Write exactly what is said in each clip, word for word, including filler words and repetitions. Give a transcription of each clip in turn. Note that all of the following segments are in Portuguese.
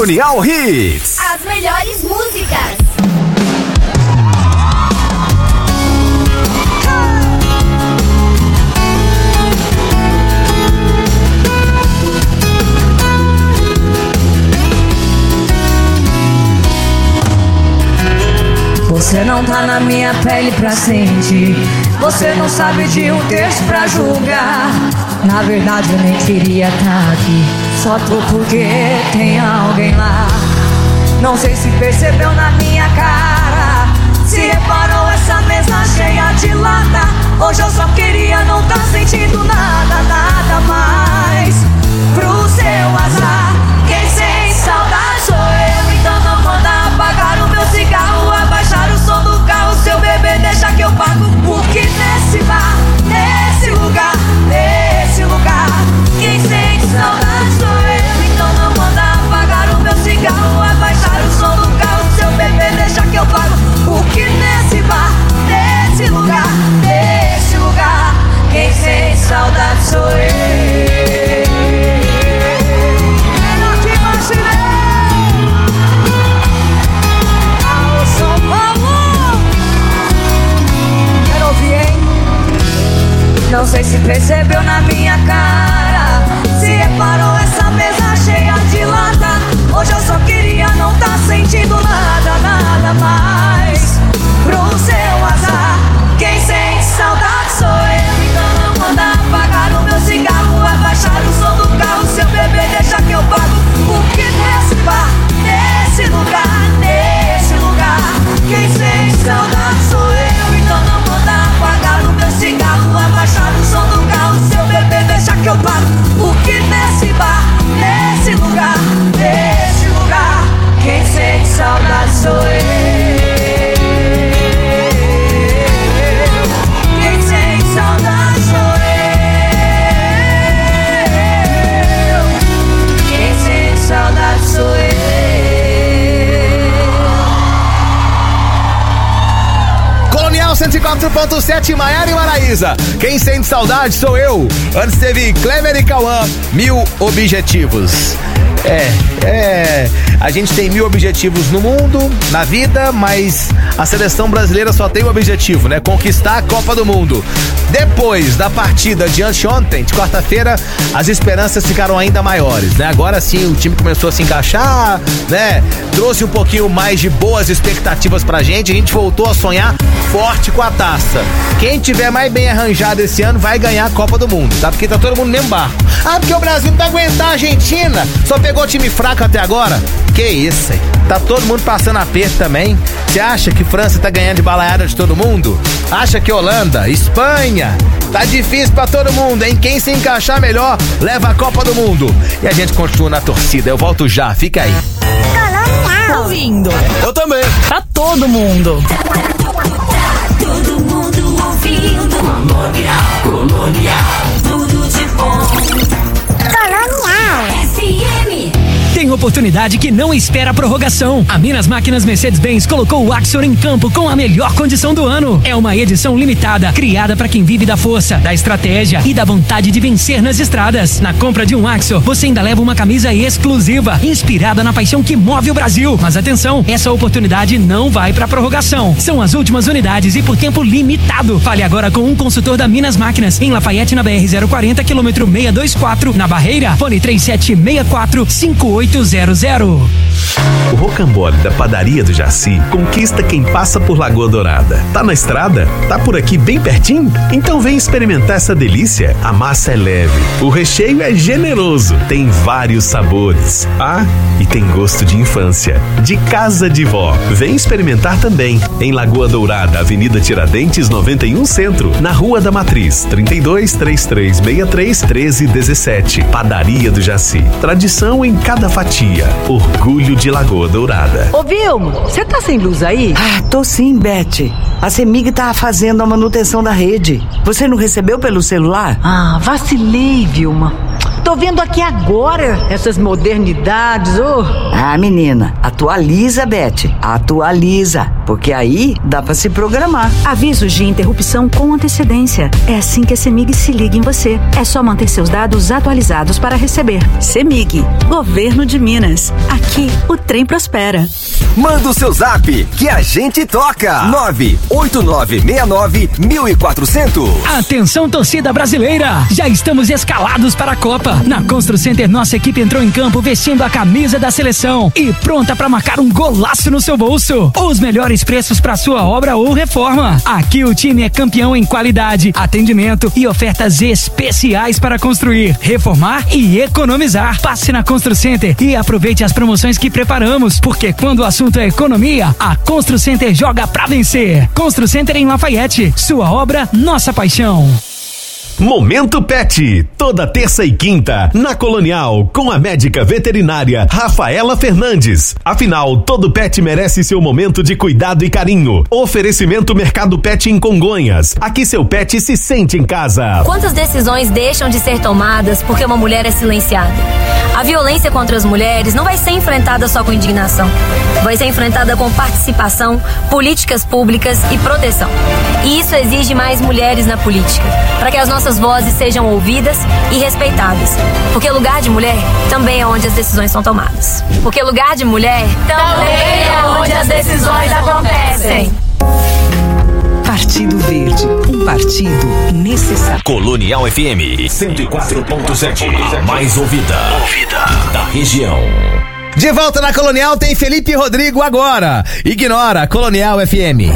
Colonial Hits. As melhores músicas. Você não tá na minha pele pra sentir. Você não sabe de um terço pra julgar. Na verdade eu nem queria tá aqui. Só tô porque tem alguém lá. Não sei se percebeu na minha cara. Se reparou essa mesa cheia de lata. Hoje eu só queria não tá sentindo nada, nada mais. Pro seu azar, quem sente saudade sou eu. Então não manda apagar o meu cigarro, abaixar o som do carro. Seu bebê deixa que eu pago. Porque nesse bar, nesse lugar, nesse lugar, quem sente saudade sou eu. Então não manda apagar o meu cigarro, abaixar o som do carro. Seu bebê deixa que eu pago. Porque nesse bar, nesse lugar, nesse lugar, quem sente saudade sou eu. Não sei se percebeu na minha cara. Se reparou essa mesa cheia de lata. Hoje eu só queria não tá sentindo nada, nada mais. Pro seu azar, quem sente saudade sou eu. Então não manda apagar o meu cigarro, abaixar o som do carro. Seu bebê deixa que eu pago. Porque nesse bar, nesse lugar, nesse lugar, quem sente saudade sou eu. Então não manda apagar o meu cigarro, abaixar o som do carro. Seu bebê deixa que eu pago. Porque nesse bar, nesse lugar, nesse lugar, quem sente saudade sou eu. Quem sente saudade sou eu. Quem sente saudade sou eu. Colonial cento e quatro ponto sete, Maiara e Maraísa. Quem sente saudade sou eu. Antes teve Kleber e Cauã, Mil Objetivos. É, é, a gente tem mil objetivos no mundo, na vida, mas a seleção brasileira só tem um objetivo, né? Conquistar a Copa do Mundo. Depois da partida de anteontem, de quarta-feira, as esperanças ficaram ainda maiores, né? Agora sim o time começou a se encaixar, né? Trouxe um pouquinho mais de boas expectativas pra gente, a gente voltou a sonhar forte com a taça. Quem tiver mais bem arranjado esse ano vai ganhar a Copa do Mundo, tá? Porque tá todo mundo no mesmo barco. Ah, porque o Brasil não vai aguentar a Argentina, só pegou time fraco até agora. Que isso, hein? Tá todo mundo passando aperto também. Você acha que França tá ganhando de balaiada de todo mundo? Acha que Holanda, Espanha, tá difícil pra todo mundo, hein? Quem se encaixar melhor leva a Copa do Mundo. E a gente continua na torcida. Eu volto já, fica aí. Colonial. Ouvindo. Eu também. Tá todo mundo. Todo mundo ouvindo. Colonial, Colonial. Tudo de bom. Colonial F M. Tem oportunidade que não espera a prorrogação. A Minas Máquinas Mercedes-Benz colocou o Axor em campo com a melhor condição do ano. É uma edição limitada, criada para quem vive da força, da estratégia e da vontade de vencer nas estradas. Na compra de um Axor, você ainda leva uma camisa exclusiva, inspirada na paixão que move o Brasil. Mas atenção, essa oportunidade não vai para prorrogação. São as últimas unidades e por tempo limitado. Fale agora com um consultor da Minas Máquinas, em Lafayette, na B R zero quarenta, quilômetro seiscentos e vinte e quatro, na Barreira. Fone três sete seis quatro cinco oito zero zero. O Rocambole da Padaria do Jaci conquista quem passa por Lagoa Dourada. Tá na estrada? Tá por aqui bem pertinho? Então vem experimentar essa delícia. A massa é leve, o recheio é generoso, tem vários sabores. Ah, e tem gosto de infância, de casa de vó. Vem experimentar também. Em Lagoa Dourada, Avenida Tiradentes noventa e um Centro, na Rua da Matriz, trinta e dois, trinta e três sessenta e três, treze dezessete. Padaria do Jaci. Tradição em cada fatia. Orgulho de Lagoa Dourada. Ô Vilmo, você tá sem luz aí? Ah, tô sim, Beth. A CEMIG tá fazendo a manutenção da rede. Você não recebeu pelo celular? Ah, vacilei, Vilma. Tô vendo aqui agora essas modernidades, ô. Oh. Ah, menina, atualiza, Beth. Atualiza, porque aí dá pra se programar. Avisos de interrupção com antecedência. É assim que a CEMIG se liga em você. É só manter seus dados atualizados para receber. CEMIG, Governo de Minas. Aqui o trem prospera. Manda o seu zap que a gente toca. nove oito nove seis nove um quatro zero zero. Atenção, torcida brasileira! Já estamos escalados para a Copa. Na Constru Center, nossa equipe entrou em campo vestindo a camisa da seleção e pronta para marcar um golaço no seu bolso. Os melhores preços para sua obra ou reforma. Aqui o time é campeão em qualidade, atendimento e ofertas especiais para construir, reformar e economizar. Passe na Constru Center e aproveite as promoções que preparamos, porque quando o assunto é economia, a Constru Center joga pra vencer. Constru Center em Lafayette. Sua obra, nossa paixão. Momento Pet, toda terça e quinta, na Colonial, com a médica veterinária Rafaela Fernandes. Afinal, todo pet merece seu momento de cuidado e carinho. Oferecimento Mercado Pet em Congonhas. Aqui seu pet se sente em casa. Quantas decisões deixam de ser tomadas porque uma mulher é silenciada? A violência contra as mulheres não vai ser enfrentada só com indignação. Vai ser enfrentada com participação, políticas públicas e proteção. E isso exige mais mulheres na política, para que as nossas Nossas vozes sejam ouvidas e respeitadas. Porque lugar de mulher também é onde as decisões são tomadas. Porque lugar de mulher também é onde as decisões acontecem. Partido Verde, um partido necessário. Colonial F M cento e quatro ponto sete, mais ouvida, ouvida da região. De volta na Colonial tem Felipe Rodrigo agora. Ignora Colonial F M.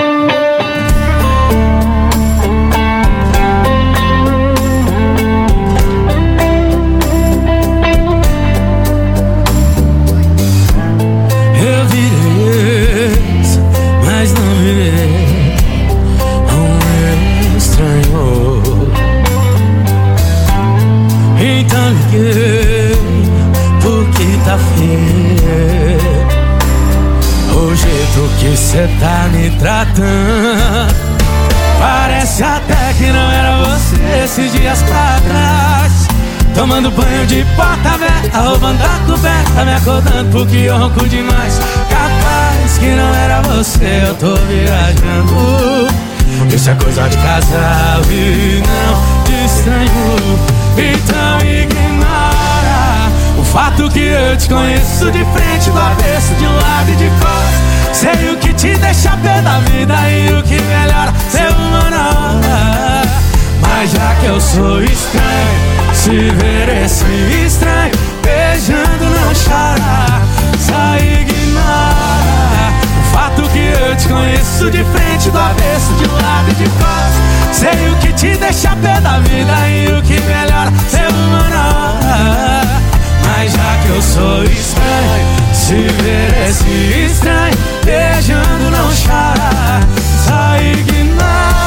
Mas não virei um estranho. Então liguei porque tá feio o jeito que cê tá me tratando. Parece até que não era você esses dias pra trás. Tomando banho de porta aberta, roubando a coberta, me acordando porque eu ronco demais. Capaz que não era você, eu tô viajando. Isso é coisa de casal e não de estranho. Então ignora o fato que eu te conheço de frente, do avesso, de um lado e de fora. Sei o que te deixa pé da vida e o que melhora ser uma na hora. Mas já que eu sou estranho, se ver esse estranho beijando não chora. Só ignora o fato que eu te conheço de frente, do avesso, de um lado e de fora. Sei o que te deixa pé da vida e o que melhora ser uma na hora. Mas já que eu sou estranho, se ver esse estranho beijando não chora. Só ignora.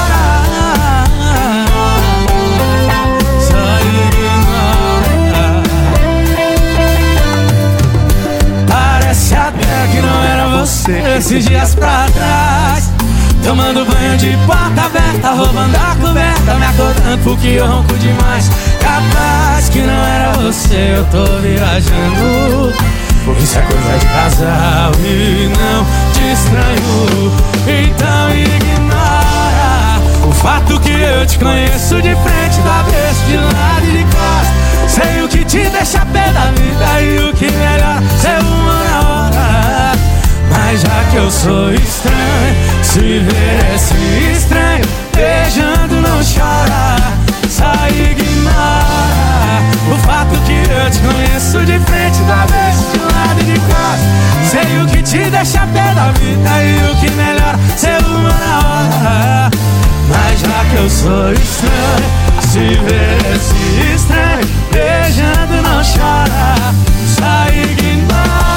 Que não era você esses dias pra trás. Tomando banho de porta aberta, roubando a coberta, me acordando porque eu ronco demais. Capaz que não era você, eu tô viajando. Isso é coisa de casal e não de estranho. Então ignora o fato que eu te conheço de frente, do avesso, de lado e de costas. Sei o que te deixa pé da vida e o que melhor ser uma na hora. Mas já que eu sou estranho, se ver esse estranho beijando não chora. Só ignora o fato que eu te conheço de frente, do avesso, de lado e de costas. Sei o que te deixa pé da vida e o que melhor ser uma na hora. Mas já que eu sou estranho, se ver esse estranho beijando não chora. Só ignora.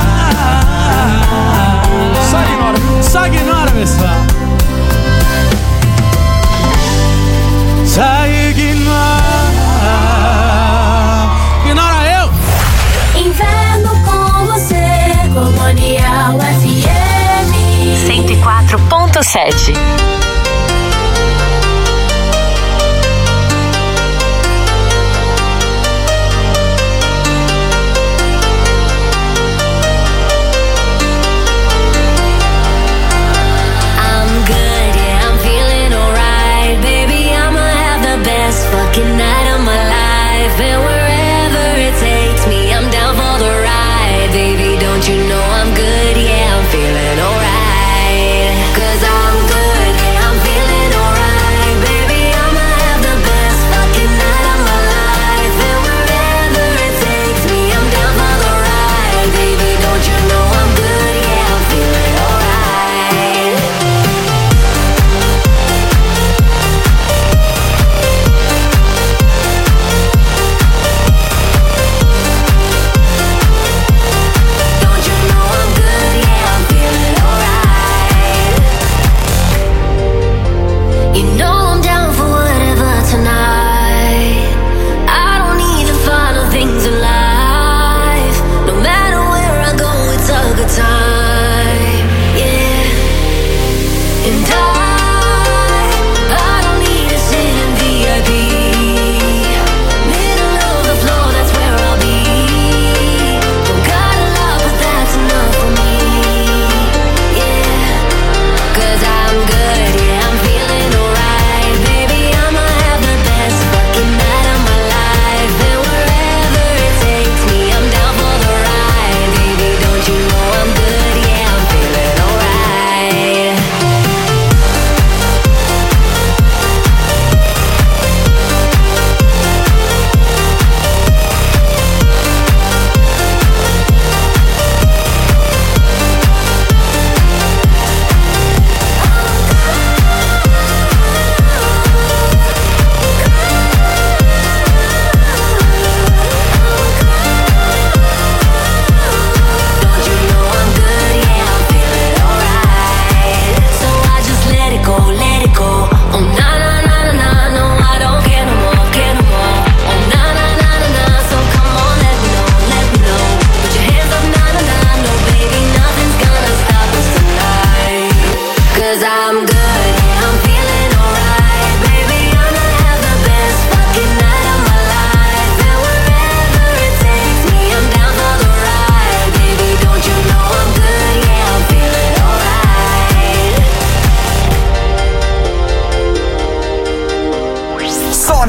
Só ignora, só ignora, pessoal. Só ignora. Ignora eu. Inverno com você, Colonial F M cento e quatro ponto sete.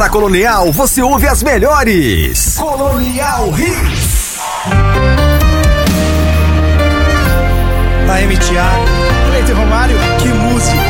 Na Colonial você ouve as melhores. Colonial Hits. A M T A, Cleiton Romário, que música.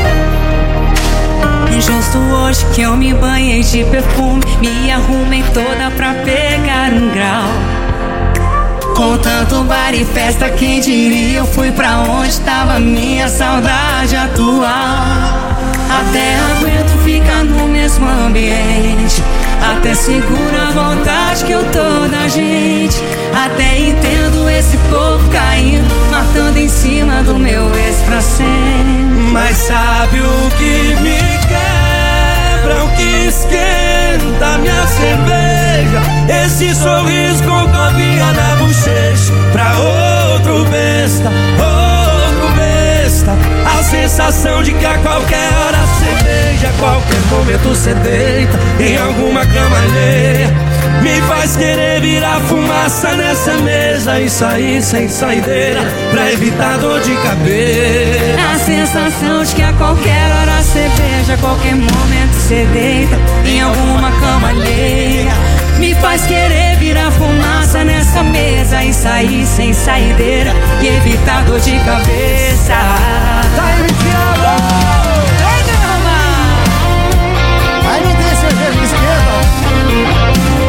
Justo hoje que eu me banhei de perfume, me arrumei toda pra pegar um grau. Com tanto bar e festa, quem diria eu fui pra onde tava minha saudade atual. Até aguento ficar no mesmo ambiente, até seguro a vontade que eu tô da gente. Até entendo esse povo caindo, matando em cima do meu ex pra sempre. Mas sabe o que me quebra, o que esquenta minha cerveja? Esse sorriso com copinha na bochecha. Pra outro besta, outro besta. A sensação de que a qualquer hora cê beija, a qualquer momento cê deita em alguma cama alheia. Me faz querer virar fumaça nessa mesa e sair sem saideira pra evitar dor de cabeça. A sensação de que a qualquer hora cê beija, a qualquer momento cê deita em alguma cama alheia. Me faz querer virar fumaça nessa mesa e sair sem saideira e evitar dor de cabeça. Tá iniciado! Vem, derramar! Aí me tem cerveja de esquerda.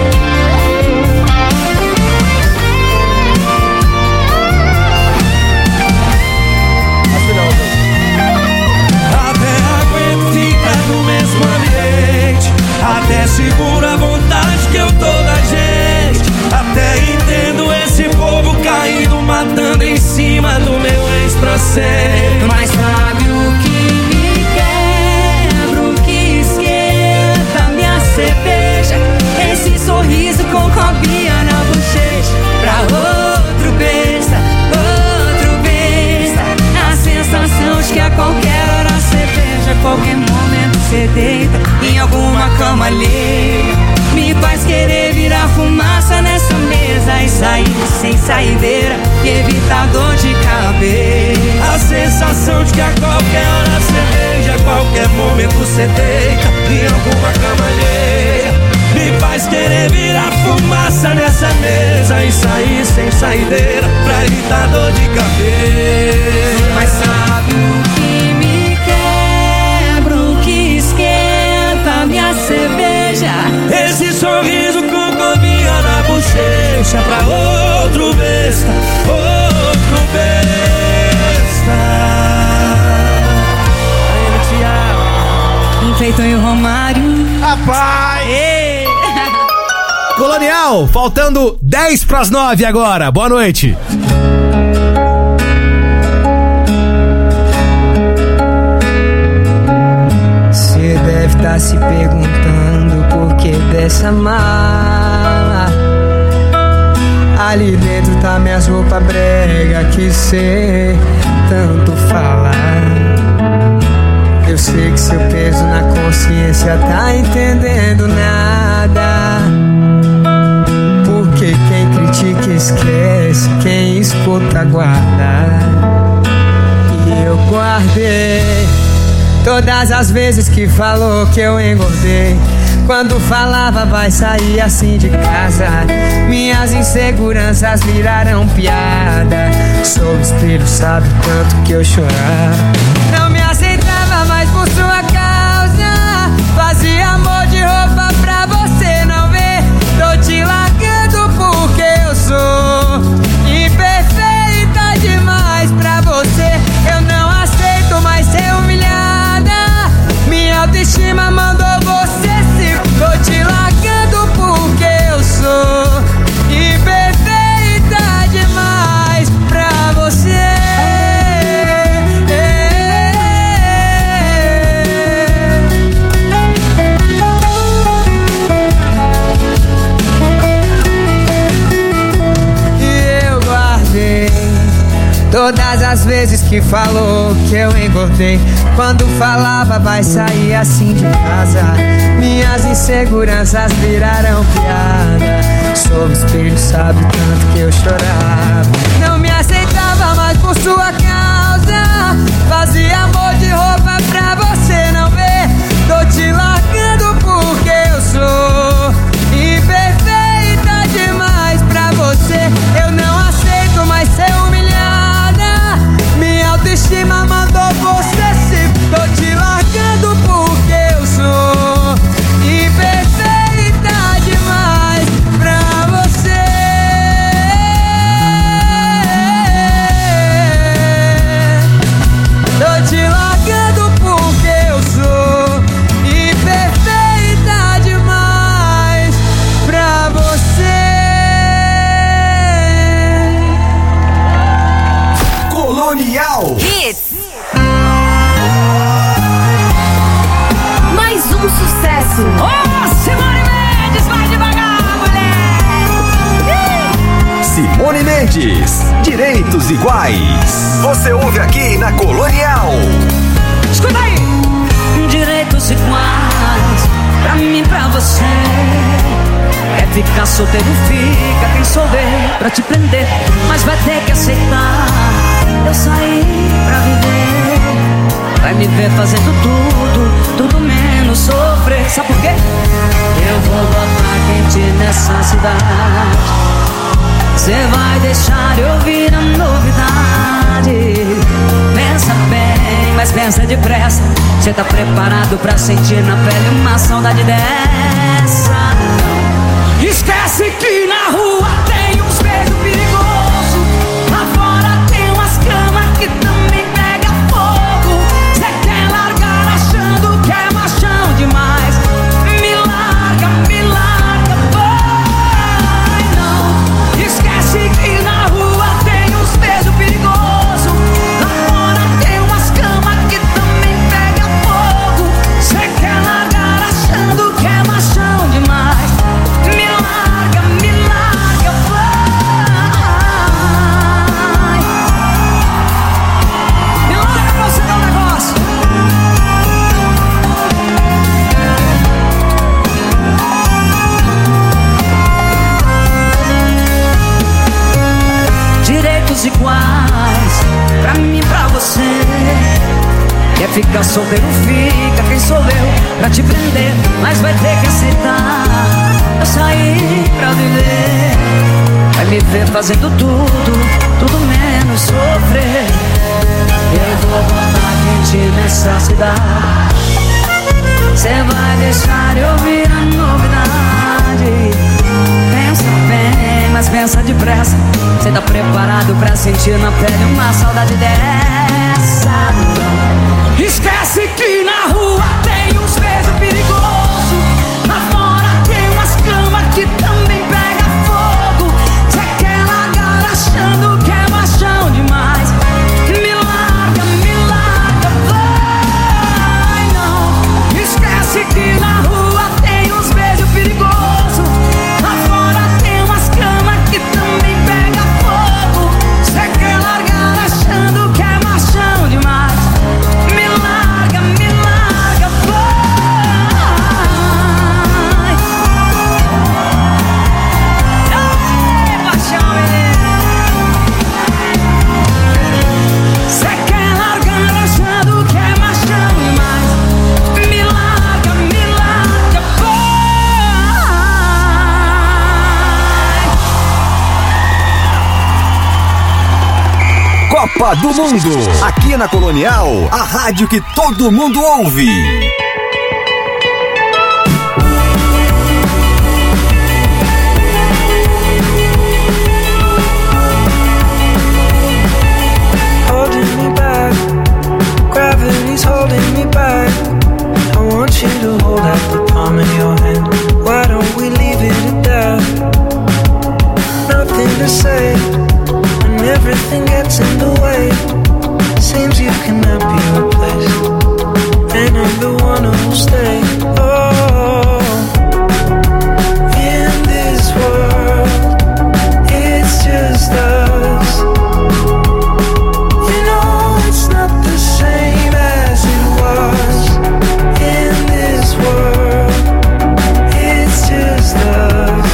Até aguento ficar no mesmo ambiente, até seguro a vontade que eu tô da gente. Até entendo esse povo caindo, matando em cima do meu ex pra sempre. Mas sabe o que me quebra, o que esquenta minha cerveja? Esse sorriso com copinha na bochecha. Pra outro besta, outro besta. A sensação de que a qualquer hora cê beija, a qualquer momento cê deita em alguma cama alheia. Me faz querer virar fumaça nessa mesa e sair sem saideira e evitar dor de cabeça. A sensação de que a qualquer hora cê beija, a qualquer momento cê deita em alguma cama alheia. Me faz querer virar fumaça nessa mesa e sair sem saideira pra evitar dor de cabeça. Mas sabe o que me quebra, o que esquenta minha cerveja? Esse sorriso com copinha na bochecha. Pra outro besta, outro besta. Aí, Cleiton e o Romário. Rapaz! Ei. Colonial, faltando dez pras nove agora. Boa noite. Você deve estar se perguntando por que dessa mala. Ali dentro tá minhas roupas brega que cê tanto fala. Eu sei que seu peso na consciência tá entendendo nada. Porque quem critica esquece, quem escuta guarda. E eu guardei todas as vezes que falou que eu engordei. Quando falava vai sair assim de casa, minhas inseguranças viraram piada. Sob o espelho sabe o tanto que eu chorava. Não me aceitava mais por sua causa, fazia amor de roupa pra você não ver. Tô te largando porque eu sou imperfeita demais pra você. Eu não aceito mais ser humilhada, minha autoestima mandou você se. Tô te largando porque eu sou imperfeita demais pra você. E eu guardei todas as vezes que falou que eu engordei. Quando falava vai sair assim de casa, minhas inseguranças viraram piada. Sob o espelho sabe o tanto que eu chorava. Não me aceitava mais por sua causa, fazia amor de roupa pra você não ver. Tô te largando porque eu sou Colonial. Hits. Mais um sucesso. Oh, Simone Mendes, vai devagar, mulher. Simone Mendes, Direitos Iguais. Você ouve aqui na Colonial. Escuta aí. Direitos iguais, pra mim e pra você. É ficar solteiro, fica quem souber pra te prender, mas vai ter que aceitar. Eu saí pra viver. Vai me ver fazendo tudo, tudo menos sofrer. Sabe por quê? Eu vou botar quente nessa cidade. Cê vai deixar eu ouvir a novidade. Pensa bem, mas pensa depressa. Cê tá preparado pra sentir na pele uma saudade dessa? Esquece que na rua tem uns beijos perigosos. Lá fora tem umas camas que também pega fogo. Cê quer largar achando que é machão demais. Me larga, me larga, vai não. Esquece que na rua tem uns beijos perigosos. Lá fora tem umas camas que também pega fogo. Cê quer largar achando que é machão demais. Me larga, me larga, vai. Me larga pra você ver um negócio. Direitos iguais, pra mim e pra você. Quer ficar solteiro, fica quem sou eu pra te prender, mas vai ter que aceitar. Eu saí pra viver. Vai me ver fazendo tudo, tudo menos sofrer. Eu vou botar quente nessa cidade. Cê vai deixar eu ouvir a novidade. Pensa bem, mas pensa depressa. Cê tá preparado pra sentir na pele uma saudade dessa? Esquece que na rua tem uns beijos perigosos. Lá fora tem umas camas que também pega fogo. Cê quer largar achando que é machão demais. Me larga, me larga, vai não. Esquece que na rua tem uns beijos perigosos. Lá fora tem umas camas que também pega fogo. Cê quer largar achando que é machão demais. Me larga, me larga, vai. Ei, paixão, cê quer largar achando que é machão demais. Me larga, me larga, vai. Copa do Mundo. Aqui na Colonial, a rádio que todo mundo ouve. Holding me back, gravity's holding me back. I want you to hold out the palm of your hand. Why don't we leave it at that? Nothing to say, and everything gets in the way. Seems you cannot be replaced, and I'm the one who'll stay. Oh, in this world, it's just us. You know it's not the same as it was. In this world, it's just us.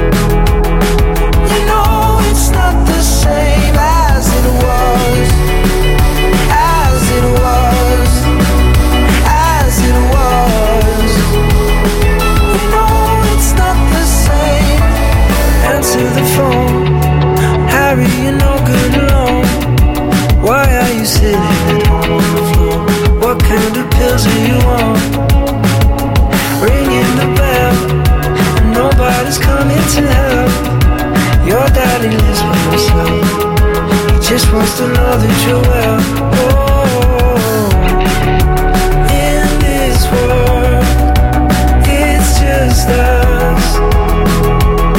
You know it's not the same as it was. As it was. As it was. You know it's not the same. Answer the phone. Harry, you're no good alone. Why are you sitting at home on the floor? What kind of pills are you on? Ringing the bell, and nobody's coming to help. Your daddy lives by himself. He just wants to know that you're well. Oh, in this world, it's just us.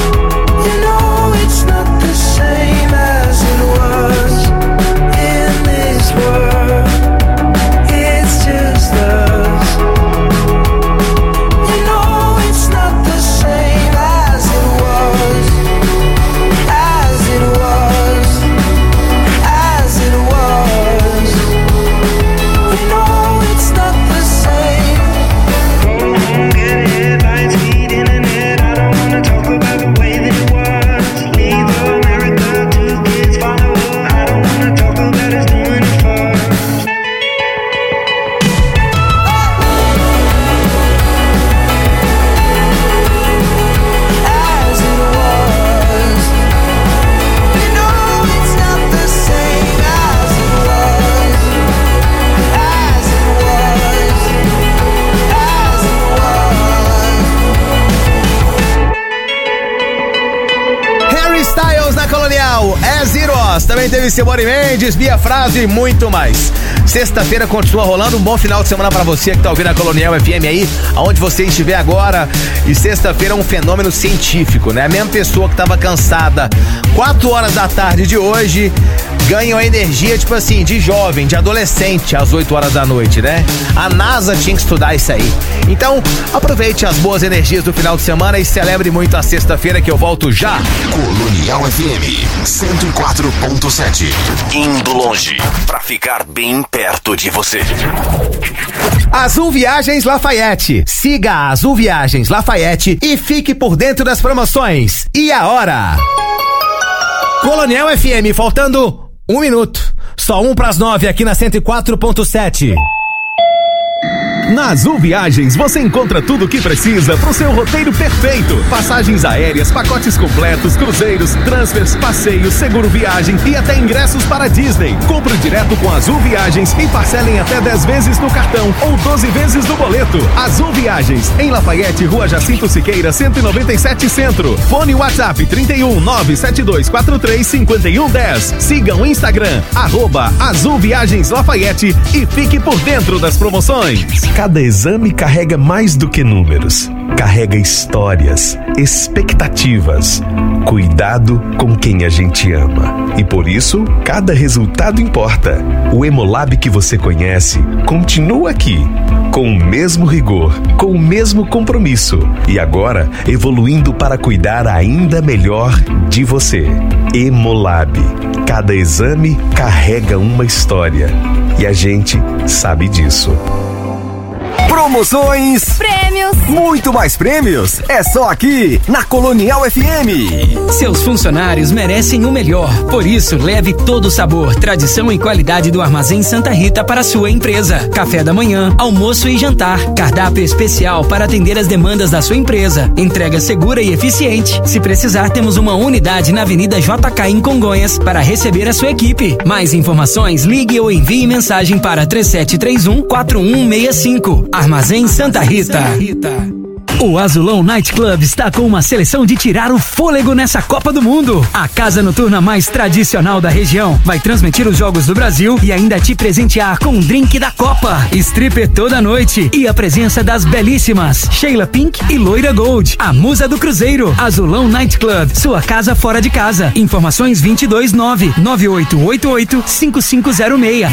You know it's not the same as it was. In this também teve Simone Mendes, Bia Frase e muito mais. Sexta-feira continua rolando, um bom final de semana pra você que tá ouvindo a Colonial F M aí, aonde você estiver agora. E sexta-feira é um fenômeno científico, né? A mesma pessoa que tava cansada quatro horas da tarde de hoje ganha a energia, tipo assim, de jovem, de adolescente às oito horas da noite, né? A NASA tinha que estudar isso aí. Então, aproveite as boas energias do final de semana e celebre muito a sexta-feira, que eu volto já. Colonial F M cento e quatro ponto sete. Indo longe pra ficar bem perto de você. Azul Viagens Lafayette. Siga a Azul Viagens Lafayette e fique por dentro das promoções. E a hora? Colonial F M, faltando um minuto. Só um pras nove aqui na cento e quatro ponto sete. Na Azul Viagens você encontra tudo o que precisa para o seu roteiro perfeito. Passagens aéreas, pacotes completos, cruzeiros, transfers, passeios, seguro viagem e até ingressos para Disney. Compre direto com Azul Viagens e parcelem até dez vezes no cartão ou doze vezes no boleto. Azul Viagens, em Lafayette, Rua Jacinto Siqueira, cento e noventa e sete Centro. Fone WhatsApp trinta e um, nove sete dois quatro três cinco um um zero. Siga o Instagram, arroba Azul Viagens Lafayette e fique por dentro das promoções. Cada exame carrega mais do que números. Carrega histórias, expectativas, cuidado com quem a gente ama. E por isso, cada resultado importa. O Hemolab que você conhece continua aqui, com o mesmo rigor, com o mesmo compromisso. E agora, evoluindo para cuidar ainda melhor de você. Hemolab. Cada exame carrega uma história. E a gente sabe disso. Promoções, prêmios, muito mais prêmios, é só aqui na Colonial F M. Seus funcionários merecem o melhor, por isso leve todo o sabor, tradição e qualidade do Armazém Santa Rita para a sua empresa. Café da manhã, almoço e jantar, cardápio especial para atender as demandas da sua empresa, entrega segura e eficiente. Se precisar, temos uma unidade na Avenida J K em Congonhas para receber a sua equipe. Mais informações, ligue ou envie mensagem para três sete três um, quatro um seis cinco. Armazém Santa Rita. O Azulão Night Club está com uma seleção de tirar o fôlego nessa Copa do Mundo. A casa noturna mais tradicional da região vai transmitir os Jogos do Brasil e ainda te presentear com um drink da Copa, stripper toda noite e a presença das belíssimas Sheila Pink e Loira Gold, a musa do Cruzeiro. Azulão Night Club, sua casa fora de casa. Informações vinte e dois, nove nove oito oito oito, cinco cinco zero seis.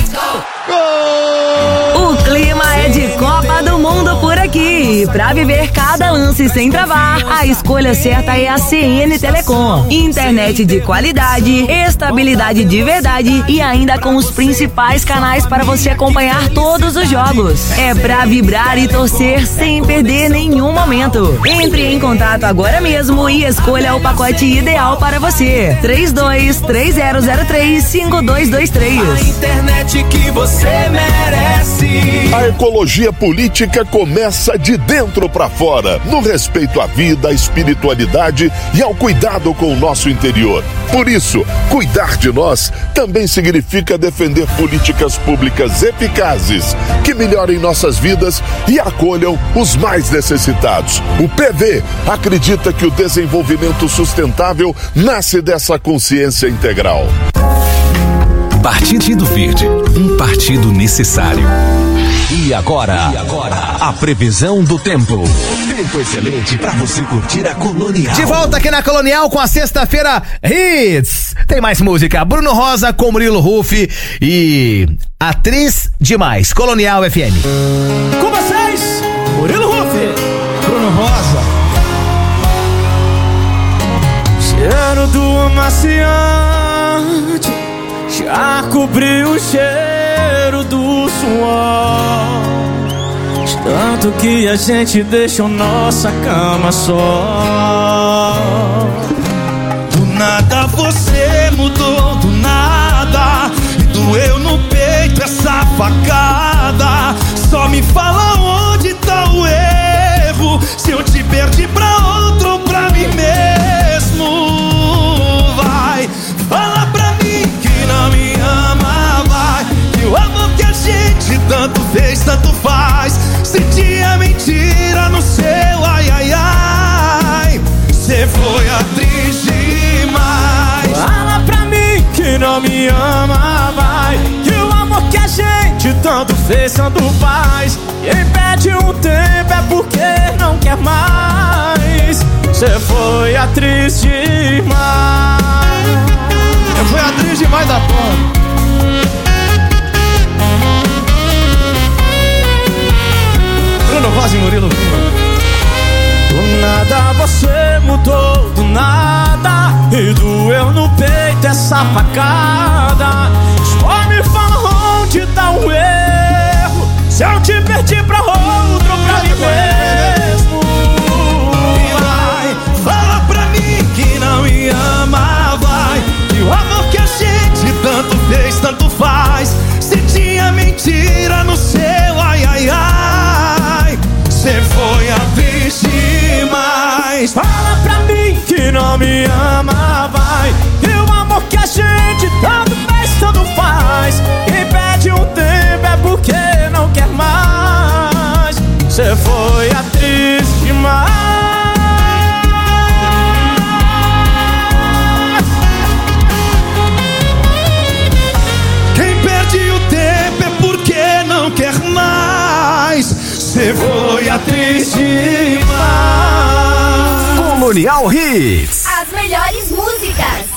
O clima é de Copa do Mundo por aqui. Pra viver cada lance sem travar, a escolha certa é a C N Telecom. Internet de qualidade, estabilidade de verdade e ainda com os principais canais para você acompanhar todos os jogos. É pra vibrar e torcer sem perder nenhum momento. Entre em contato agora mesmo e escolha o pacote ideal para você. três dois três zero zero três cinco dois dois três. A internet que você merece. A ecologia política começa de dentro para fora, no respeito à vida, à espiritualidade e ao cuidado com o nosso interior. Por isso, cuidar de nós também significa defender políticas públicas eficazes que melhorem nossas vidas e acolham os mais necessitados. O P V acredita que o desenvolvimento sustentável nasce dessa consciência integral. Partido Verde, um partido necessário. E agora, e agora, a previsão do tempo. Tempo excelente para você curtir a Colonial. De volta aqui na Colonial com a sexta-feira Hits. Tem mais música. Bruno Rosa com Murilo Ruff e Atriz Demais. Colonial F M. Com vocês, Murilo Ruff, Bruno Rosa. Cheiro do amaciante já cobriu o cheiro do suor, de tanto que a gente deixou nossa cama só. Do nada você mudou, do nada, e doeu no peito essa facada. Só me fala onde tá o erro, se eu te perdi pra outro ou pra mim mesmo. Vai, fala pra mim que não me ama, vai, que o amor que a gente tanto fez, tanto faz. Senti a mentira no seu ai, ai, ai. Cê foi atriz demais. Fala pra mim que não me tanto fez, tanto faz. Quem perde um tempo é porque não quer mais. Cê foi atriz demais. Eu fui atriz demais da porra. Bruno Rosa e Murilo. Do nada você mudou, do nada. E doeu no peito essa facada. Só me fala onde tá o erro. Se eu te perdi pra outro, pra mim mesmo. E vai, fala pra mim que não me ama, vai. Que o amor que a gente tanto fez, tanto faz. Se tinha mentira no seu ai, ai, ai. Cê foi atriz demais. Fala pra mim que não me ama, vai. Que o amor que a gente tanto fez, tanto faz. Quem pede um tempo é porque não quer mais. Cê foi atriz demais. Quem perde o tempo é porque não quer mais. Cê foi atriz demais. Colonial Hits. As melhores músicas.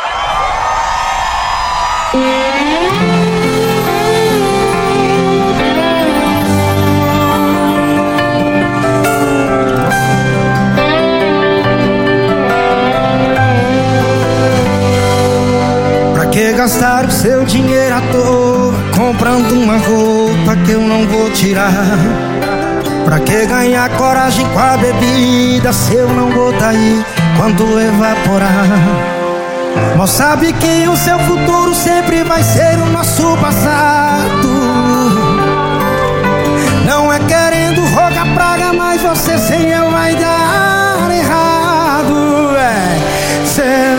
Pra que gastar o seu dinheiro à toa comprando uma roupa que eu não vou tirar? Pra que ganhar coragem com a bebida se eu não vou tá aí quando evaporar? Mas sabe que o seu futuro sempre vai ser o nosso passado. Não é querendo rogar praga, mas você sem eu vai dar errado. É, cê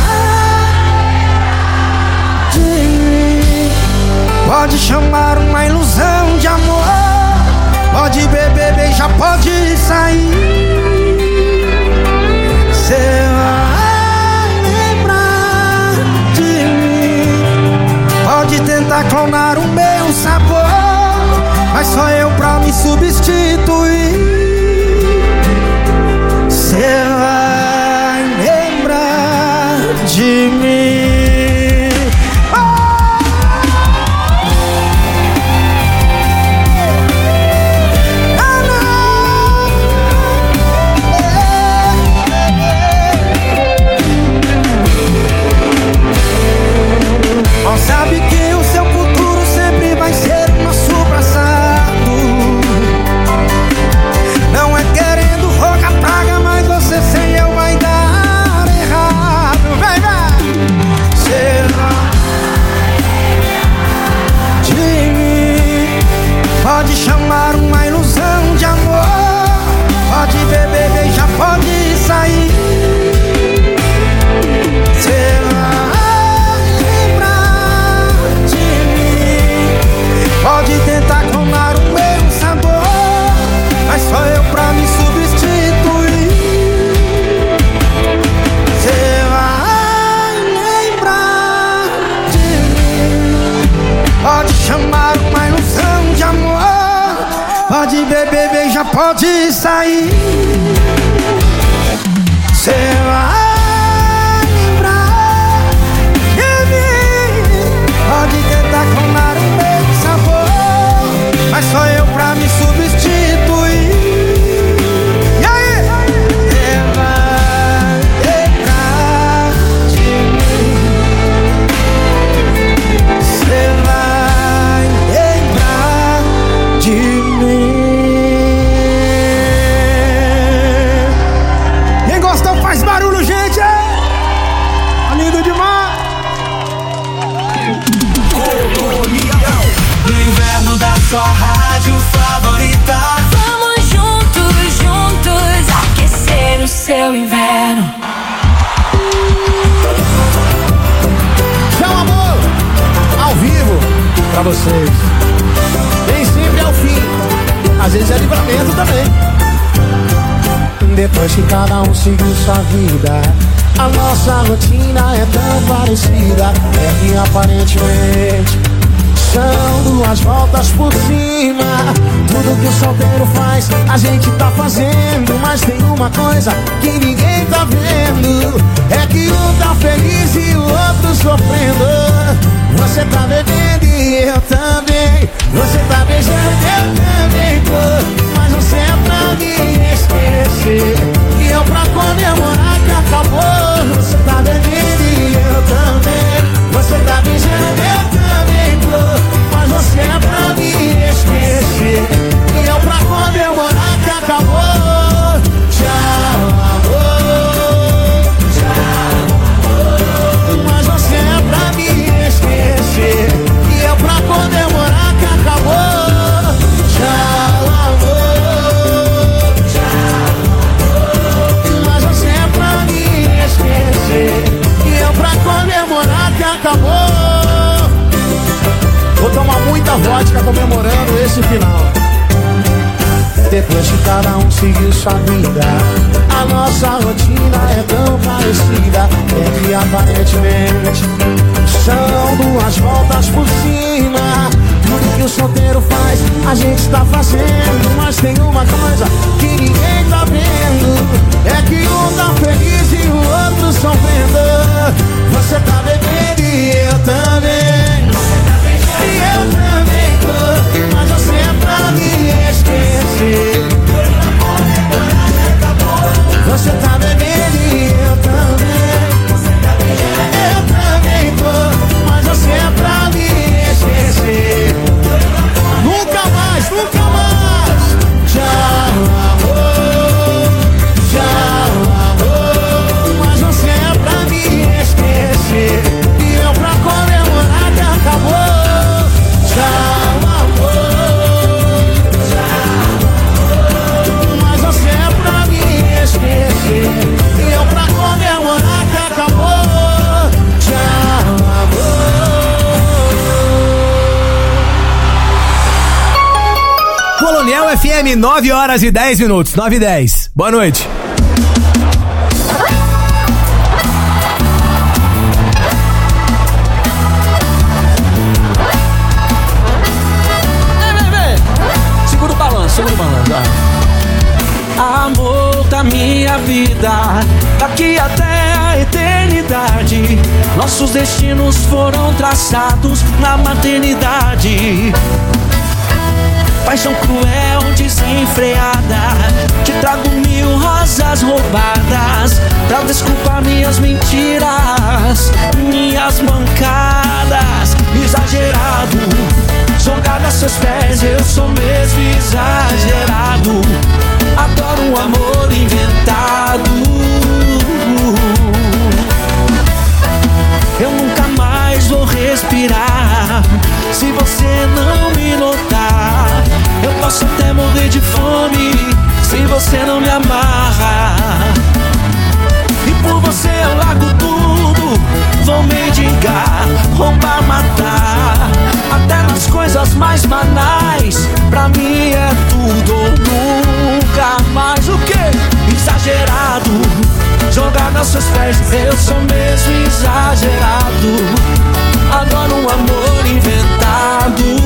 vai de mim. Pode chamar uma ilusão de amor. Pode beber, beijar, pode sair. Cê vai lembrar de mim. Pode tentar clonar o meu sabor, mas só eu pra me substituir. Cê vai lembrar de mim. Sabe que o seu futuro sempre vai ser o nosso passado. Não é querendo rogar praga, mas você sem eu vai dar errado. Vai, vai. Cê vai de mim. Pode chamar uma ilusão de amor. Pode beber, beijar, pode sair. Cê vai pode tentar clonar o meu sabor, mas só eu pra me substituir. Cê vai lembrar de mim. Pode chamar uma ilusão de amor. Pode beber, beijar, pode sair. Cê vai lembrar de mim. Pode tentar clonar o meu sabor, mas só eu pra me substituir. E aí? Cê vai lembrar de mim. Cê vai lembrar de mim. Quem gostou faz barulho, gente! Tá lindo demais! No inverno da sua rádio favorita. Vamos juntos, juntos, aquecer o seu inverno. Tchau, amor! Ao vivo pra vocês. Nem sempre é o fim, às vezes é livramento também. Depois que cada um seguiu sua vida, a nossa rotina é tão parecida. É que aparentemente são duas voltas voltas por cima. Tudo que o solteiro faz, a gente tá fazendo. Mas tem uma coisa que ninguém tá vendo, é que um tá feliz e o outro sofrendo. Você tá bebendo e eu também. Você tá beijando e eu também tô. Mas você é pra me esquecer e eu pra comemorar que acabou. Você tá bebendo e eu também. Você tá beijando e eu também tô. Mas você é pra me esquecer e eu pra comemorar que acabou. Tchau, amor. Tchau, amor. Mas você é pra me esquecer e eu pra comemorar que acabou. Tchau, amor. Tchau, amor. Mas você é pra me esquecer e eu pra comemorar que acabou. Vou tomar muita vodka comemorando esse final. Depois que cada um seguiu sua vida, a nossa rotina é tão parecida. É que aparentemente são duas voltas por cima. Tudo que o solteiro faz, a gente tá fazendo. Mas tem uma coisa que ninguém tá vendo, é que um tá feliz e o outro sofrendo. Você tá bebendo e eu também. E eu também tô. Mas você é pra me esquecer. Você tá bebendo e eu também. Eu também tô. Mas você é pra me esquecer. Nunca mais, nunca mais. Tchau, amor. Tchau, amor. Mas você é pra me esquecer e eu pra comemorar que acabou. Tchau, amor. Tchau, mas você é pra me esquecer e eu pra comemorar que acabou. Tchau, amor. Colonial F M, nove horas e dez minutos, nove e dez. Boa noite. Segura o balanço, segura o balanço. Amor da minha vida, daqui até a eternidade, nossos destinos foram traçados na maternidade. Paixão cruel, desenfreada, te trago mil rosas roubadas pra desculpar minhas mentiras, minhas mancadas. Exagerado, jogado a seus pés, eu sou mesmo exagerado. Adoro um amor inventado. Eu nunca mais vou respirar se você não me notar. Eu posso até morrer de fome se você não me amarrar. E por você eu largo tudo, vou mendigar, roubar, matar, até nas coisas mais banais. Pra mim é tudo ou nunca mais. O que? Exagerado, jogado aos seus pés, eu sou mesmo exagerado. Adoro um amor inventado.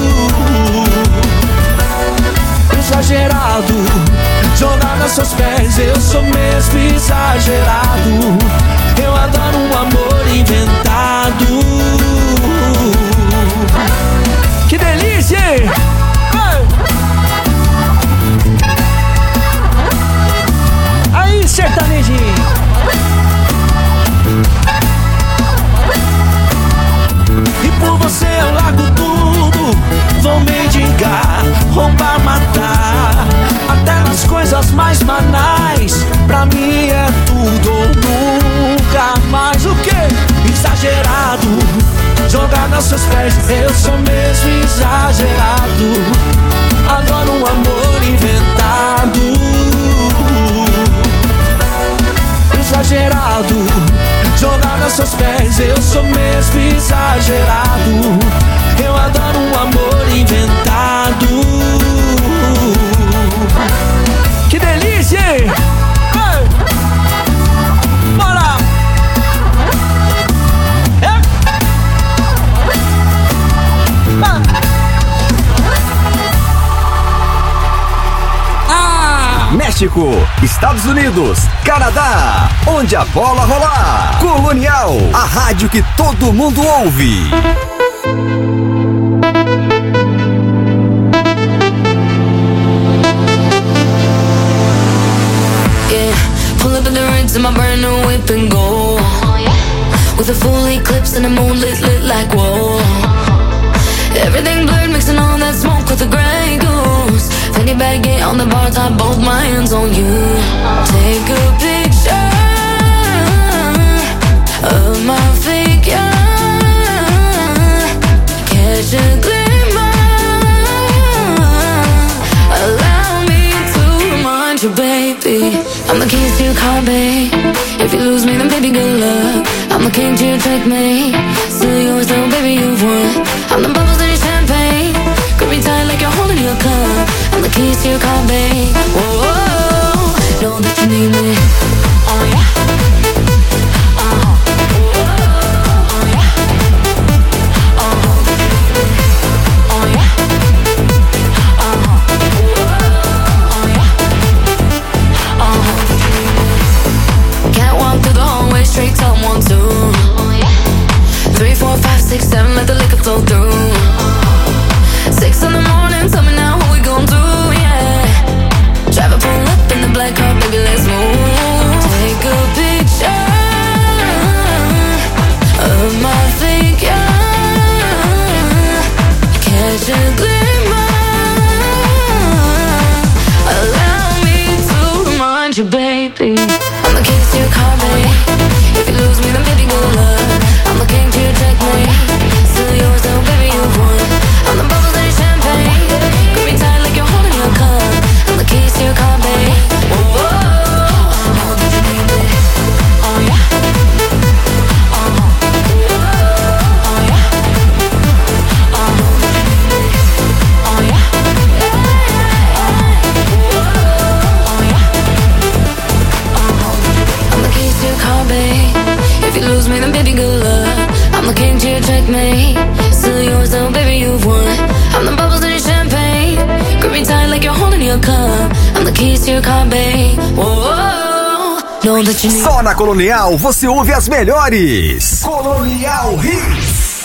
Exagerado, jogado aos seus pés, eu sou mesmo exagerado. Eu adoro um amor inventado. Que delícia! Aí, sertanejinho! E por você eu largo tudo, vou mendigar, roubar, matar, até nas coisas mais banais. Pra mim é tudo ou nunca mais. O que? Exagerado, jogado aos seus pés, eu sou mesmo exagerado. Adoro um amor inventado. Exagerado, jogado aos seus pés, eu sou mesmo exagerado. Eu adoro um amor inventado. Que delícia! Hey! Bora! É. Ah. México, Estados Unidos, Canadá, onde a bola rolar. Colonial, a rádio que todo mundo ouve. Yeah, pull up in the rinse in my brand new whip and go. With a full eclipse and the moon lit, lit like whoa. Everything blurred, mixing all that smoke with the Grey Goose. Fanny baggy on the bar top, both my hands on you. Take a picture of my figure. Catch a glimmer. Allow me to remind you, baby, I'm the keys to your car, babe. If you lose me, then baby, good luck. I'm the king to your checkmate. Still yours though, baby, you've won. I'm the bubbles in your champagne. Grip me tight like you're holding your cup. I'm the keys to your car, babe. Whoa, whoa, whoa. Know that you need me. Oh yeah. Straight up one, two, three, four, five, six, seven, let the liquor flow through. Six in the morning, tell me now what we gon' do, yeah. Drive a pull up in the black car, baby, let's move. Take a picture of my figure. Catch a glimmer. Allow me to remind you, baby, I'm the keys to your car, baby. If you lose me, then baby, good luck. I'm the king to your checkmate. Still yours though, baby, you've won. I'm the bubbles in your champagne. Grip me tight like you're holding your cup. I'm the keys to your car, babe. Whoa, whoa, whoa. Know that you need me. Oh yeah. Uh-huh. Oh yeah. Uh-huh. Know that you need me. Oh yeah. Oh yeah. Uh-huh. I'm the keys to your car, babe. If you lose me, then baby, good luck. I'm the king to your checkmate. Still yours though, baby, you've won. I'm the bubbles in your champagne. Grip me tight like you're holding your cup. I'm the keys to your car, babe. Whoa, know that you need. Só na Colonial você ouve as melhores. Colonial Hits.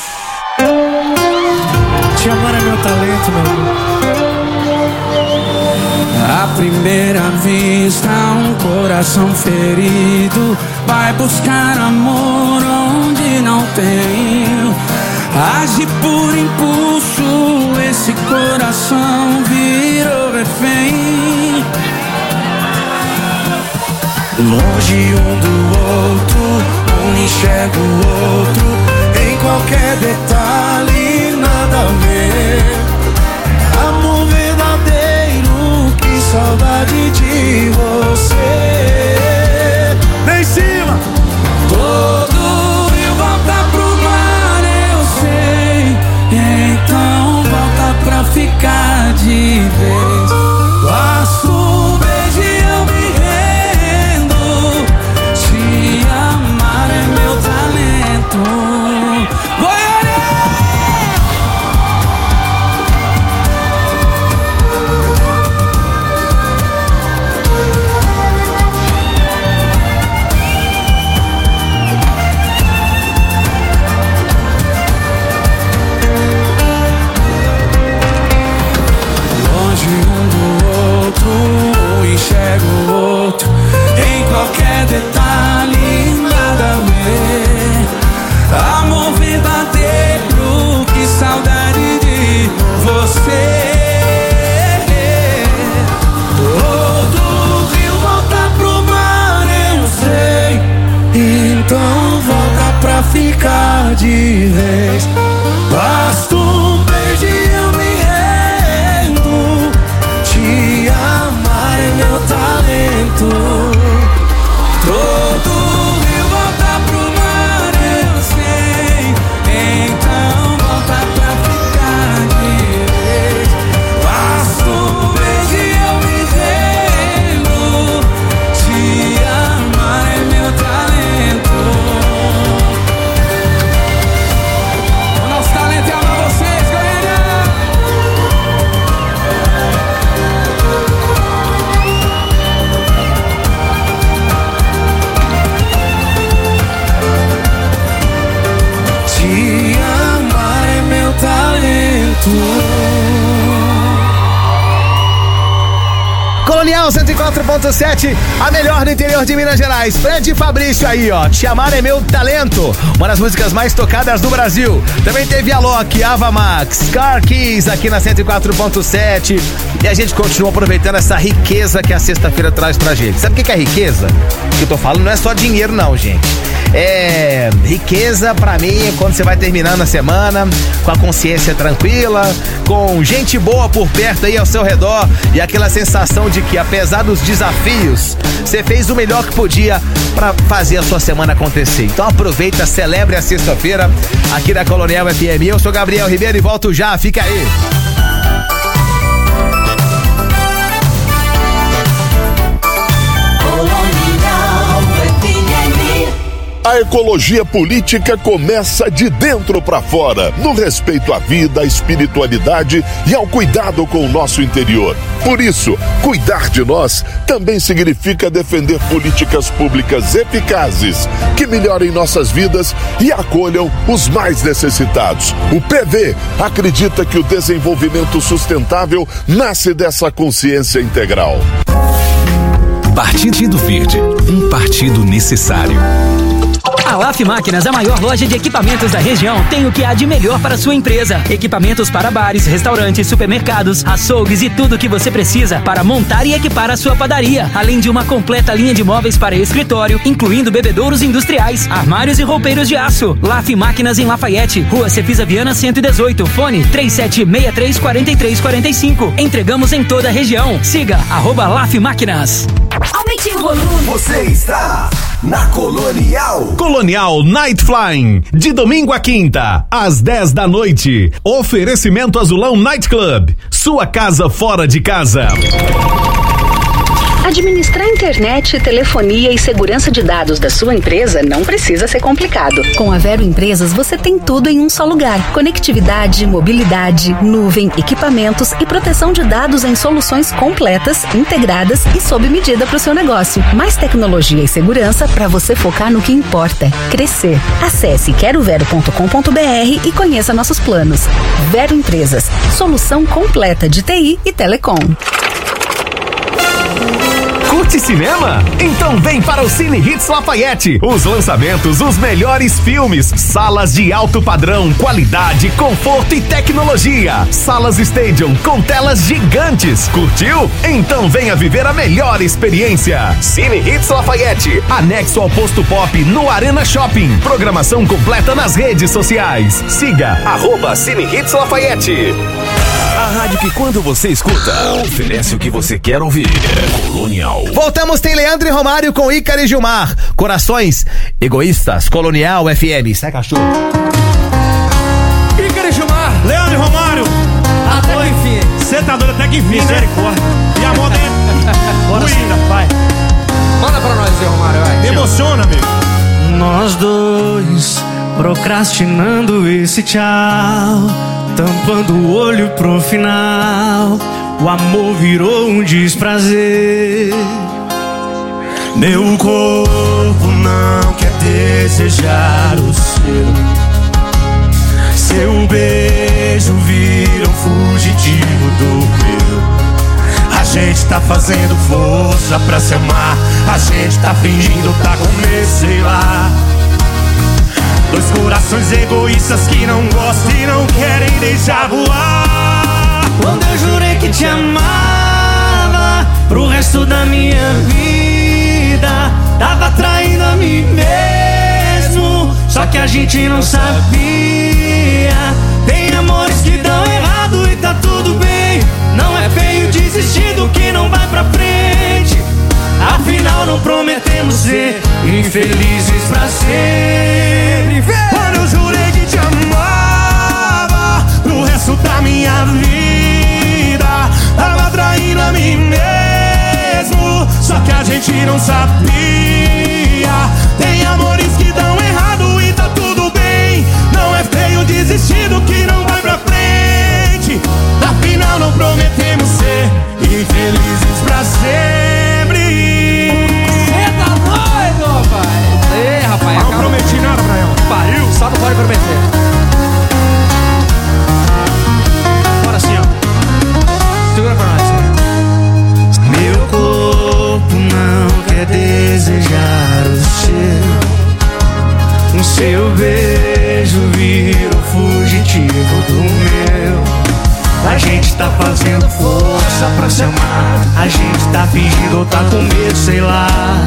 Te amar é meu talento, meu amor. À primeira vista, um coração ferido vai buscar amor onde não tem. Age por impulso, esse coração virou refém. Longe um do outro, um enxerga o outro. Em qualquer detalhe, nada a ver. Amor verdadeiro, que saudade de você. Vem em cima! Todo rio volta pro mar, eu sei. Então volta pra ficar de vez. Basta um beijo e eu me rendo. Te amar é meu talento. Goiânia! Colonial cento e quatro ponto sete, a melhor do interior de Minas Gerais. Fred Fabrício aí, ó. Te Amar é Meu Talento, uma das músicas mais tocadas do Brasil. Também teve Alok, Ava Max, Car Keys aqui na cento e quatro ponto sete. E a gente continua aproveitando essa riqueza que a sexta-feira traz pra gente. Sabe o que é riqueza? O que eu tô falando não é só dinheiro não, gente. É, riqueza pra mim é quando você vai terminando a semana com a consciência tranquila, com gente boa por perto aí ao seu redor e aquela sensação de que, apesar dos desafios, você fez o melhor que podia pra fazer a sua semana acontecer. Então aproveita, celebre a sexta-feira aqui da Colonial F M. Eu sou Gabriel Ribeiro e volto já, fica aí. A ecologia política começa de dentro para fora, no respeito à vida, à espiritualidade e ao cuidado com o nosso interior. Por isso, cuidar de nós também significa defender políticas públicas eficazes, que melhorem nossas vidas e acolham os mais necessitados. O P V acredita que o desenvolvimento sustentável nasce dessa consciência integral. Partido Verde, um partido necessário. A L A F Máquinas, a maior loja de equipamentos da região, tem o que há de melhor para sua empresa. Equipamentos para bares, restaurantes, supermercados, açougues e tudo o que você precisa para montar e equipar a sua padaria. Além de uma completa linha de móveis para escritório, incluindo bebedouros industriais, armários e roupeiros de aço. L A F Máquinas em Lafayette, Rua Cefisa Viana cento e dezoito, fone três sete seis três quatro três quatro cinco. Entregamos em toda a região. Siga arroba L A F Máquinas. Aumente o volume. Você está na Colonial. Colonial Night Flying, de domingo a quinta, às dez da noite. Oferecimento Azulão Night Club, sua casa fora de casa. Administrar internet, telefonia e segurança de dados da sua empresa não precisa ser complicado. Com a Vero Empresas, você tem tudo em um só lugar. Conectividade, mobilidade, nuvem, equipamentos e proteção de dados em soluções completas, integradas e sob medida para o seu negócio. Mais tecnologia e segurança para você focar no que importa: crescer. Acesse quero vero ponto com ponto br e conheça nossos planos. Vero Empresas, solução completa de T I e telecom. Curte cinema? Então vem para o Cine Hits Lafayette. Os lançamentos, os melhores filmes, salas de alto padrão, qualidade, conforto e tecnologia. Salas Stadium com telas gigantes. Curtiu? Então venha viver a melhor experiência. Cine Hits Lafayette, anexo ao Posto Pop no Arena Shopping. Programação completa nas redes sociais. Siga arroba Cine Hits Lafayette. A rádio que quando você escuta, oferece o que você quer ouvir. Colonial. Voltamos, tem Leandro e Romário com Ícaro e Gilmar. Corações egoístas, Colonial F M. Sai, cachorro. Ícaro e Gilmar, Leandro e Romário. Até que enfim. Você tá doido até que enfim, misericórdia. E a moda é... Bora sim, vai. Manda pra nós aí, Romário, vai. Me emociona, amigo. Nós dois procrastinando esse tchau, tampando o olho pro final. O amor virou um desprazer. Meu corpo não quer desejar o seu. Seu beijo vira um fugitivo do meu. A gente tá fazendo força pra se amar. A gente tá fingindo tá com medo, sei lá. Dois corações egoístas que não gostam e não querem deixar voar. Quando eu jurei que te amava pro resto da minha vida, tava traindo a mim mesmo, só que a gente não sabia. Tem amores que dão errado e tá tudo bem. Não é feio desistir do que não vai pra frente. Afinal não prometemos ser infelizes pra sempre. Quando eu jurei que te amava pro resto da minha vida, tava traindo a mim mesmo, só que a gente não sabia. Tem amores que dão errado e tá tudo bem. Não é feio desistir do que não vai pra frente. Afinal não prometemos ser infelizes pra sempre. Cê tá doido, pai? Ei, rapaz, não acabou. prometi nada pra ela. Pariu, só não pode prometer. Bora assim, ó. Segura pra nós. Meu corpo seu beijo vira o fugitivo do meu. A gente tá fazendo força pra se amar. A gente tá fingindo ou tá com medo, sei lá.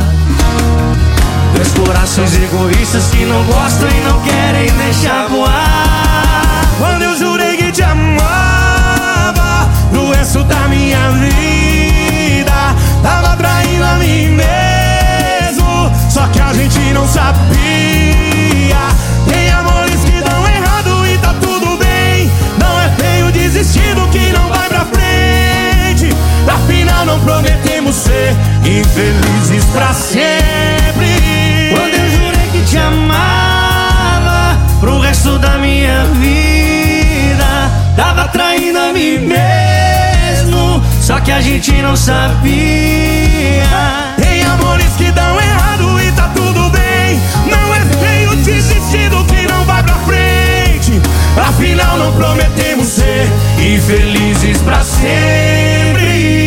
Dois corações egoístas que não gostam e não querem deixar voar. Quando eu jurei que te amava pro resto da minha vida, tava traindo a mim mesmo, só que a gente não sabia. Tem amores que dão errado e tá tudo bem. Não é feio desistir do que não vai pra frente. Afinal não prometemos ser infelizes pra sempre. Quando eu jurei que te amava pro resto da minha vida, tava traindo a mim mesmo, só que a gente não sabia. Tem amores que dão errado e tá tudo bem. Não é feio desistir do que não vai pra frente. Afinal não prometemos ser infelizes pra sempre.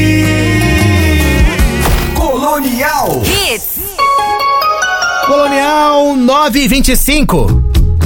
Colonial Hits. Colonial nove e vinte e cinco.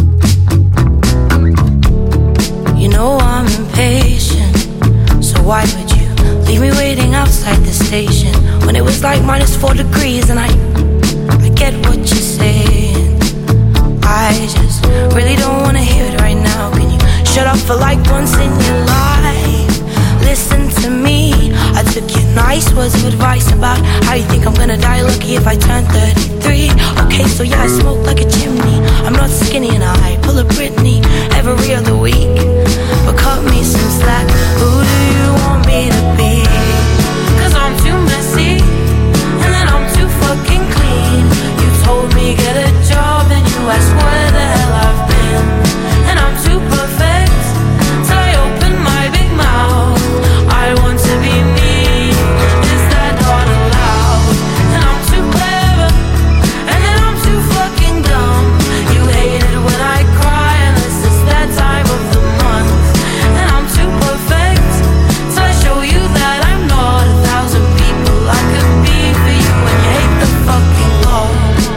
You know I'm impatient, so why would you leave me waiting outside the station when it was like minus four degrees? And I, I get what you're saying. I just really don't wanna hear it right now. Can you shut up for like once in your life? Listen to me. I took your nice words of advice about how you think I'm gonna die lucky if I turn thirty-three. Okay, so yeah, I smoke like a chimney. I'm not skinny and I pull a Britney every other week. But cut me some slack. Who do you want me to be? Cause I'm too messy and then I'm too fucking clean. You told me get a job and you asked where the hell I've been. And I'm too perfect till I open my big mouth. I want to be me, is that not allowed? And I'm too clever, and then I'm too fucking dumb. You hate it when I cry, unless it's that time of the month. And I'm too perfect, till I show you that I'm not a thousand people I could be for you. And you hate the fucking Lord.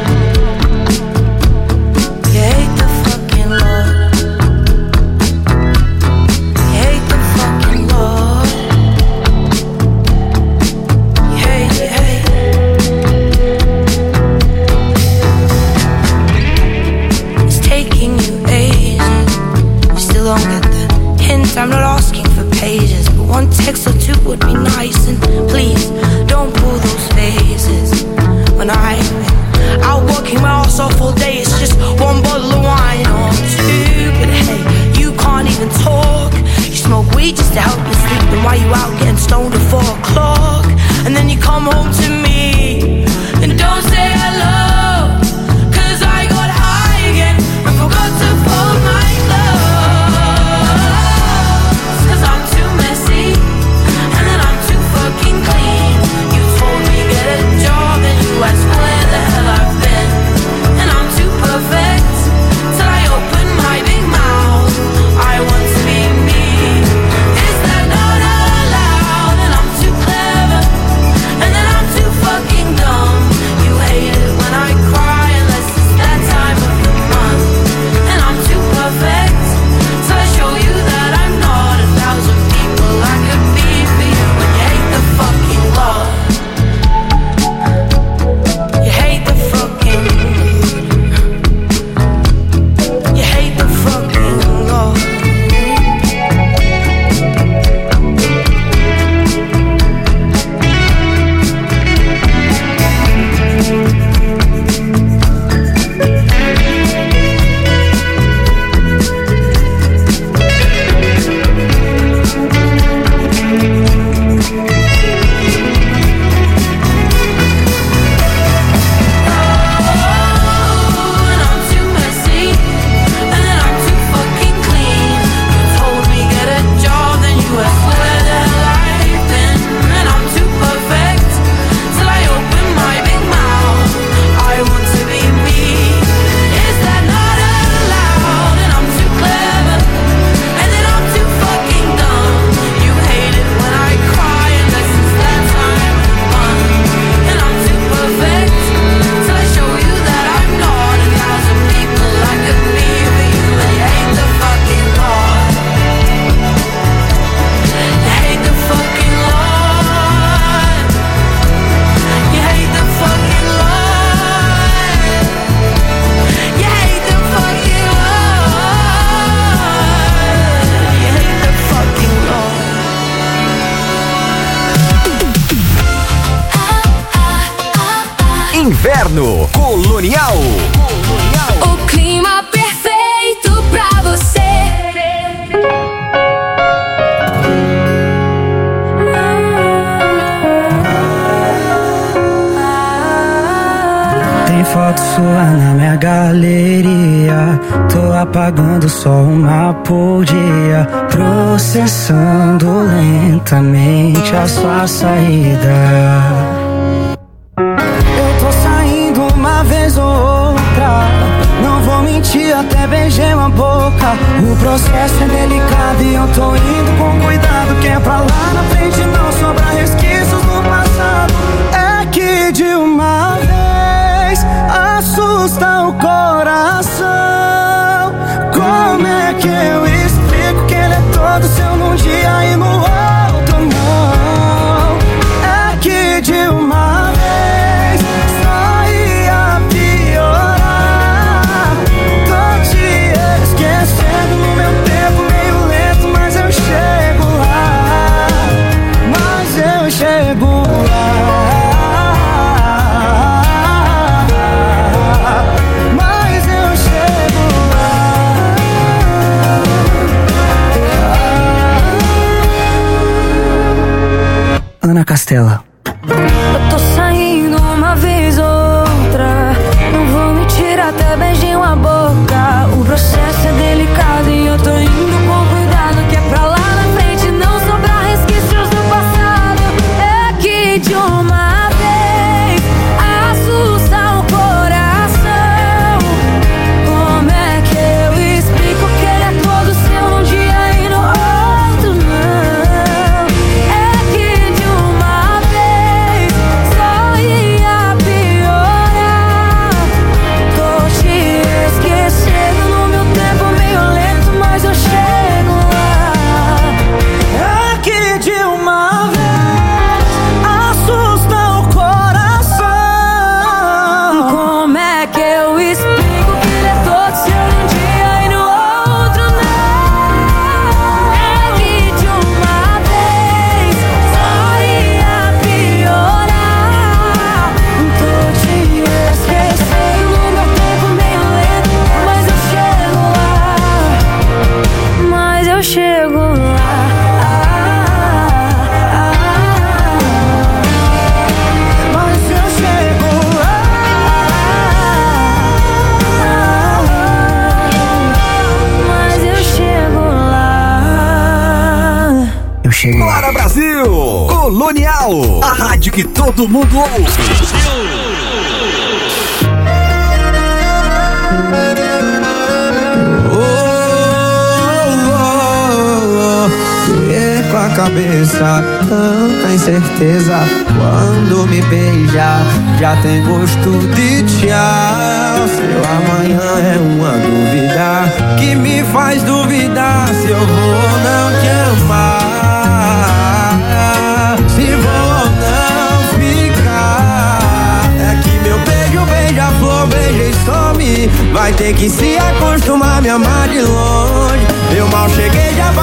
You hate the fucking Lord. You hate the fucking Lord. It's taking you ages. You still don't get the hint. I'm not asking for pages, but one text or two would be nice. And please don't pull those faces. When I've been out working my ass off all day, it's just one bottle of wine or two. But hey, you can't even talk. You smoke weed just to help you sleep. And why you out getting stoned at four o'clock? And then you come home to me and don't say hello, cause I got high again and forgot to fold my clothes. Cause I'm too messy and then I'm too fucking clean. You told me get a job and you asked where the hell I've been. And I'm too perfect till I open my big mouth. I want to be me, is that not allowed? And I'm too clever, and then I'm too fucking dumb. You hate it when I Inverno Colonial. O clima perfeito pra você. Tem foto sua na minha galeria. Tô apagando só uma por dia, processando lentamente a sua saída. Eu tô saindo uma vez ou outra, não vou mentir, até beijei uma boca. O processo é delicado e eu tô indo com cuidado, que é pra lá na frente não sobrar resquícios do passado. É que de uma vez assusta o coração. Como é que eu explico que ele é todo seu num dia e no outro não? É que de uma vez só ia piorar. Tô te esquecendo no meu tempo meio lento, mas eu chego lá. Mas eu chego lá. Ana Castela. Eu tô saindo uma vez ou outra, não vou mentir, até beijei uma boca. O processo é delicado e eu tô indo com cuidado, que é pra lá na frente não sobrar resquícios do passado. É que de uma vez assusta o coração. Como é que eu explico que ele é todo seu num dia e no outro não? É que de uma vez só ia piorar. Tô te esquecendo no meu tempo meio lento, mas eu chego lá. É que de uma vez assusta o coração. Como é que eu explico que ele é todo seu num dia e no outro não? É que de uma vez só ia piorar. Tô te esquecendo no meu tempo meio lento, mas eu chego lá. Mas eu chego lá. Mas eu chego lá. Mas eu chego lá. Eu chego lá. Bora Brasil! Colonial, a rádio que todo mundo ouve. Perco a cabeça, tanta incerteza. Quando me beija, já tem gosto de tchau. Seu amanhã é uma dúvida que me faz duvidar se eu vou ou não te amar, se vou ou não ficar. É que meu beijo, beija-flor, beija e some. Vai ter que se acostumar, me amar de longe. Eu mal cheguei, já vai